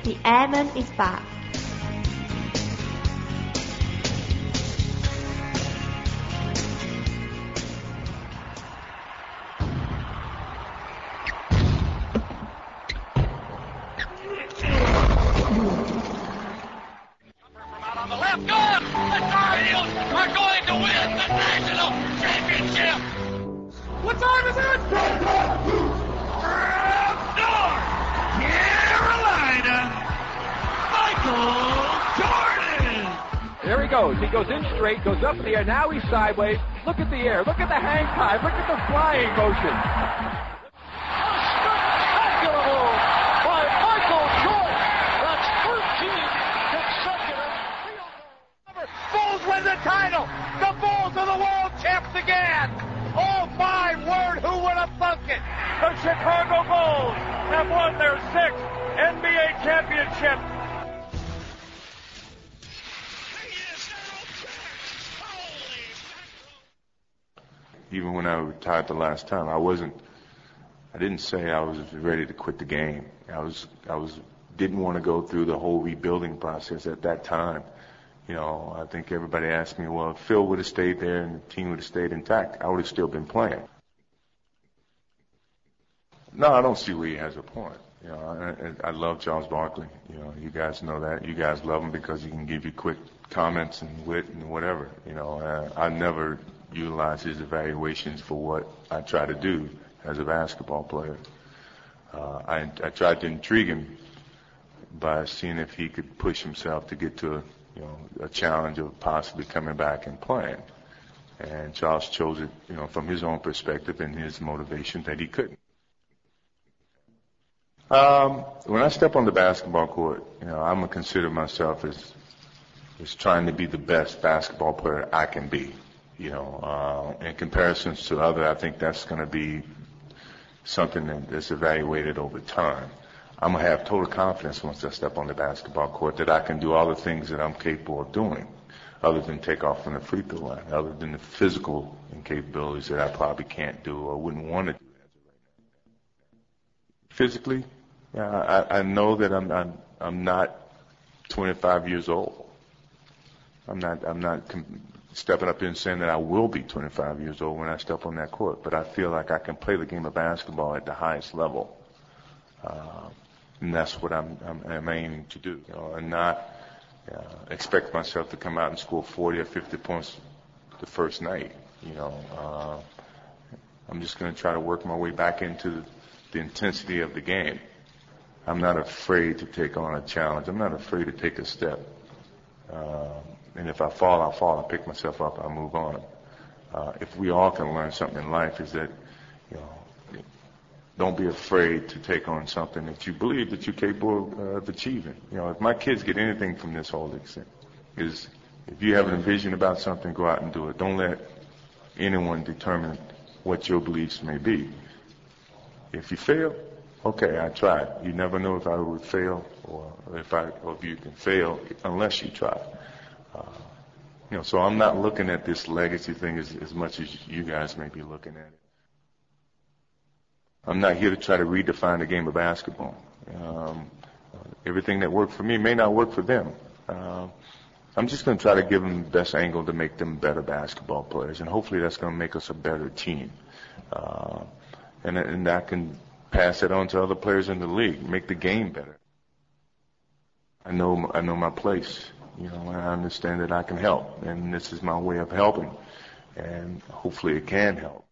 The Airman is back. What time is it? North Carolina, Michael Jordan. There he goes. He goes in straight, goes up in the air. Now he's sideways. Look at the air. Look at the hang time. Look at the flying motion. A spectacular move by Michael Jordan. That's 13 consecutive. Bulls win the title. The Bulls are the world champs again. Oh, my word, who would have thunk it? The Chicago Bulls have won their 6th NBA championship. Even when I retired the last time, I didn't say I was ready to quit the game. Didn't want to go through the whole rebuilding process at that time. You know, I think everybody asked me, well, if Phil would have stayed there and the team would have stayed intact, I would have still been playing. No, I don't see where he has a point. You know, I love Charles Barkley. You know, you guys know that. You guys love him because he can give you quick comments and wit and whatever. You know, I never utilize his evaluations for what I try to do as a basketball player. I tried to intrigue him by seeing if he could push himself to get to a challenge of possibly coming back and playing. And Charles chose it, from his own perspective and his motivation that he couldn't. When I step on the basketball court, I'm gonna consider myself as trying to be the best basketball player I can be. In comparisons to others, I think that's gonna be something that's evaluated over time. I'm going to have total confidence once I step on the basketball court that I can do all the things that I'm capable of doing, other than take off from the free throw line, other than the physical incapabilities that I probably can't do or wouldn't want to do. Physically, I know that I'm not 25 years old. I'm not stepping up here and saying that I will be 25 years old when I step on that court, but I feel like I can play the game of basketball at the highest level. And that's what I'm aiming to do, and not expect myself to come out and score 40 or 50 points the first night. I'm just going to try to work my way back into the intensity of the game. I'm not afraid to take on a challenge. I'm not afraid to take a step. And if I fall, I'll fall. I'll pick myself up. I'll move on. If we all can learn something in life, is that, don't be afraid to take on something that you believe that you're capable of achieving. If my kids get anything from this whole thing, is if you have a vision about something, go out and do it. Don't let anyone determine what your beliefs may be. If you fail, okay, I tried. You never know if I would fail or if you can fail unless you try. So I'm not looking at this legacy thing as much as you guys may be looking at it. I'm not here to try to redefine the game of basketball. Everything that worked for me may not work for them. I'm just going to try to give them the best angle to make them better basketball players, and hopefully that's going to make us a better team. And I can pass it on to other players in the league, make the game better. I know my place, and I understand that I can help, and this is my way of helping, and hopefully it can help.